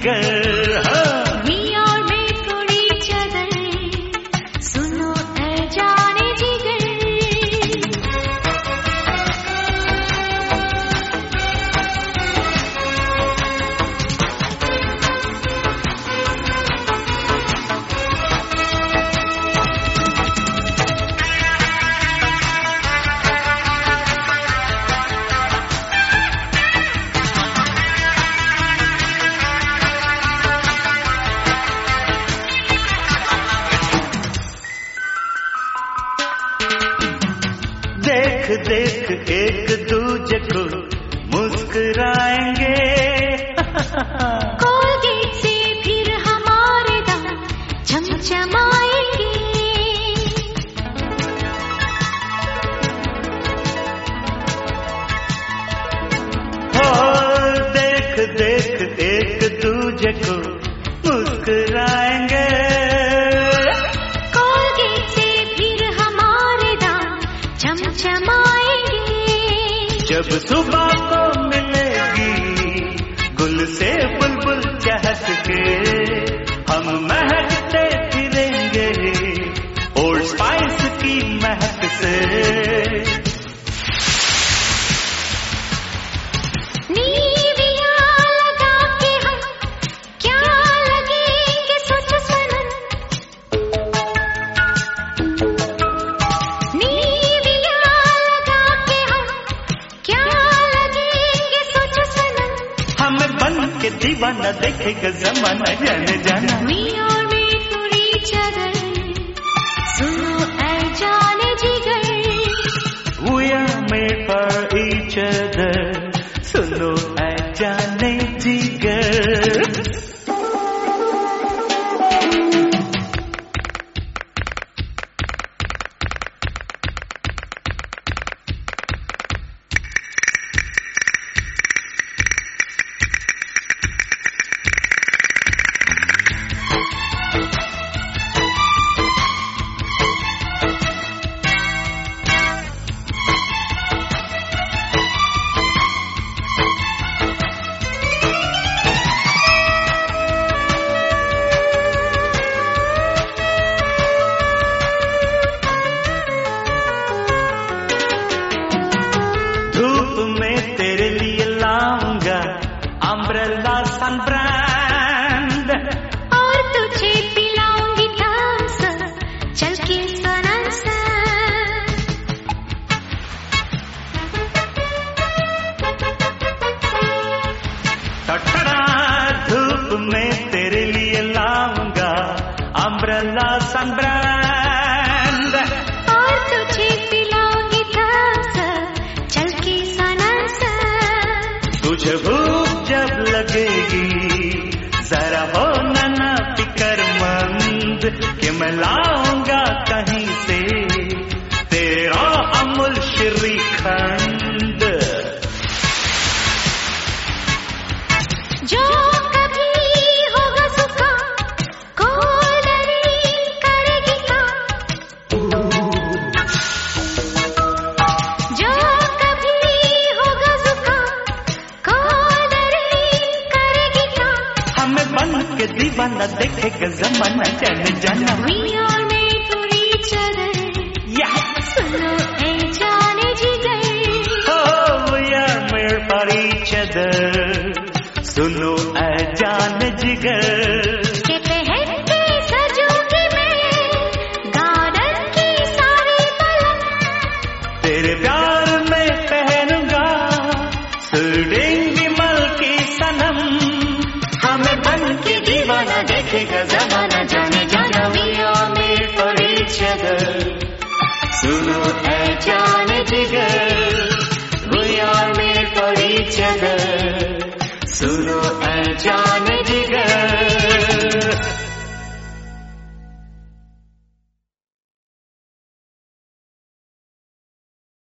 जिगर। हाँ। We are made for each other, सुनो ऐ जाने जिगर। देख देख एक दूजे को मुस्कुराएंगे। कोलगेट से फिर हमारे दांत चमचमाएंगे। हो देख देख एक दूजे को मुस्कुराएंगे। कोलगेट से फिर हमारे दांत चमचमाएंगे। जब सुबह को मिलेगी गुल से बुलबुल चहक के, हम महकते फिरेंगे ओल्ड स्पाइस की महक से। नीविया लगा के हम क्या लगेंगे सोचो सनम। नीविया लगा के हम क्या लगेंगे सोचो सनम। हमें बन के दीवाना देखेगा जमाना जाने जाना। We are made for each other, सुनो ऐ जाने जिगर। We are made for each other, सुनो ऐ जाने जिगर। धूप में तेरे लिए लाऊंगा अम्ब्रेला सनब्रांड। और तुझे पिलाऊंगी थम्स अप, चल के सनम सा। टटड़ा धूप में तेरे लिए लाऊंगा अम्ब्रेला सनब्रांड। और तुझे पिलाऊंगी थम्स अप, चल के सनम सा। तुझे भूख जब लगेगी जरा हो ना फिक्रमंद कि मैं लाऊंगा कहीं से तेरा अमूल श्रीखंड। जो कभी होगा सुखा कोल्ड ड्रिंक करेगी काम। जो कभी होगा सुखा कोल्ड ड्रिंक करेगी काम। हमें बन के दीवाना देखेगा जमाना जाने जाना। We are made for each other, सुनो ऐ जाने जिगर। Oh, we are made for each other, सुनो ऐ जान जिगर। के पहन के सजूंगी मैं गार्डन की सारी पलंग। तेरे प्यार में पहनूंगा सूटिंग विमल की सनम। हमें बन के दीवाना देखेगा जमाना जाने जाना। We are made for each other, सुनो ऐ जान जिगर। We are made for each other, सुनो